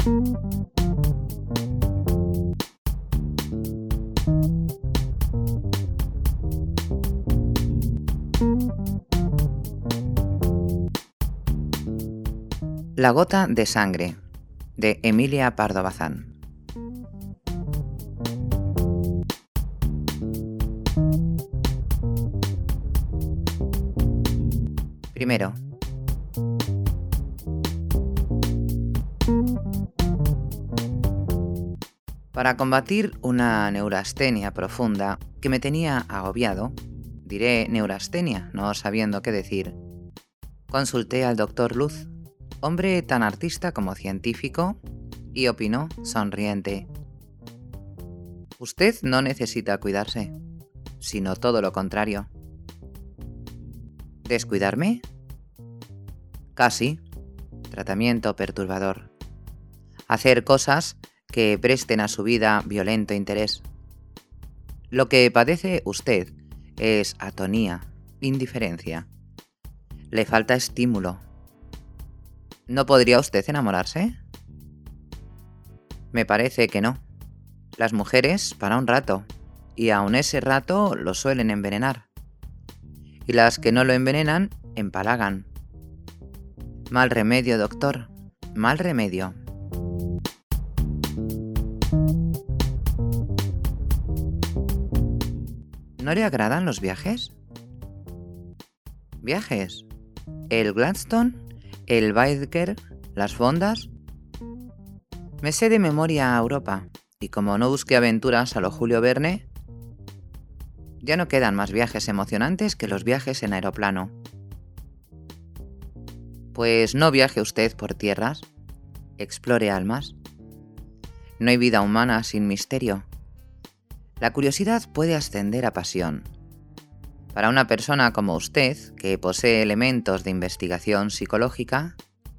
La gota de sangre, de Emilia Pardo Bazán. Primero. Para combatir una neurastenia profunda que me tenía agobiado, diré neurastenia, no sabiendo qué decir, consulté al doctor Luz, hombre tan artista como científico, y opinó, sonriente: usted no necesita cuidarse, sino todo lo contrario. ¿Descuidarme? Casi. Tratamiento perturbador. Hacer cosas que presten a su vida violento interés. Lo que padece usted es atonía, indiferencia. Le falta estímulo. ¿No podría usted enamorarse? Me parece que no. Las mujeres para un rato, y aun ese rato lo suelen envenenar. Y las que no lo envenenan, empalagan. Mal remedio, doctor, mal remedio. ¿No le agradan los viajes? ¿Viajes? ¿El Gladstone? ¿El Baedeker? ¿Las fondas? Me sé de memoria a Europa, y como no busqué aventuras a lo Julio Verne, ya no quedan más viajes emocionantes que los viajes en aeroplano. Pues no viaje usted por tierras, explore almas. No hay vida humana sin misterio. La curiosidad puede ascender a pasión. Para una persona como usted, que posee elementos de investigación psicológica,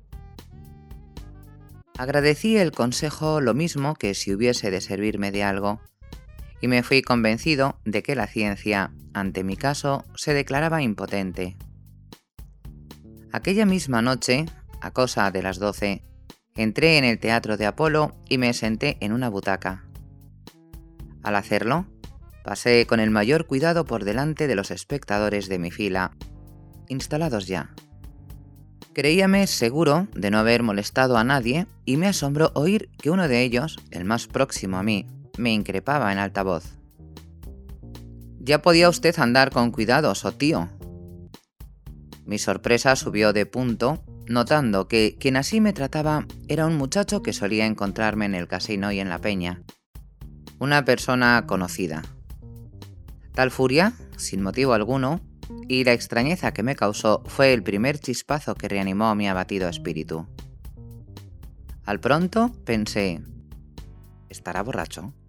agradecí el consejo lo mismo que si hubiese de servirme de algo, y me fui convencido de que la ciencia, ante mi caso, se declaraba impotente. Aquella misma noche, a cosa de las 12, entré en el Teatro de Apolo y me senté en una butaca. Al hacerlo, pasé con el mayor cuidado por delante de los espectadores de mi fila, instalados ya. Creíame seguro de no haber molestado a nadie y me asombró oír que uno de ellos, el más próximo a mí, me increpaba en alta voz. «Ya podía usted andar con cuidado, so tío». Mi sorpresa subió de punto, notando que quien así me trataba era un muchacho que solía encontrarme en el casino y en la peña. Una persona conocida. Tal furia, sin motivo alguno, y la extrañeza que me causó fue el primer chispazo que reanimó mi abatido espíritu. Al pronto pensé: ¿estará borracho?